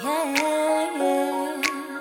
yeah.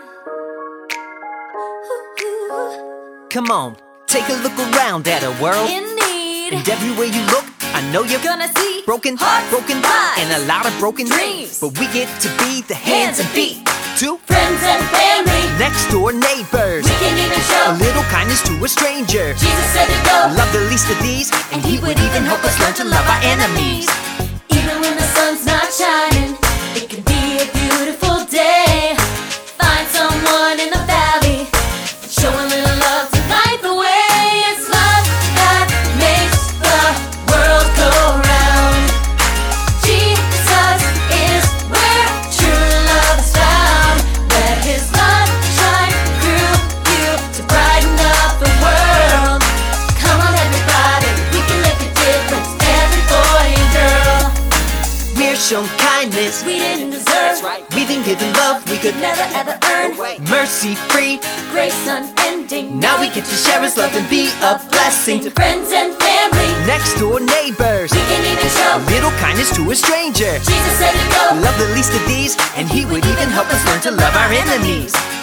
Come on, take a look around at our world. In need, And everywhere you look, I know you're gonna see broken, hearts, broken, lives, and a lot of broken dreams. But we get to be the hands and feet to friends and family, next door neighbors. we can even A show little kindness to a stranger. Jesus said to go, Love the least of these, and He would even help us learn to love our enemies. Even when the sun's not shining, it can be a beautiful day. Find someone in the valley and show a little love to light the way. It's love that makes the world go round. Jesus is where true love is found. Let His love shine through you to brighten up the world. Come on everybody, we can make a difference, every boy and girl. We're shown kindness, We didn't deserve, we've been given love we could never ever earn. mercy free. Grace unending. Now we get to share His love and be a blessing to to friends and family. next door neighbors. We can even A show little kindness to a stranger. Jesus said to go. Love the least of these, and He would even help us learn to love our enemies.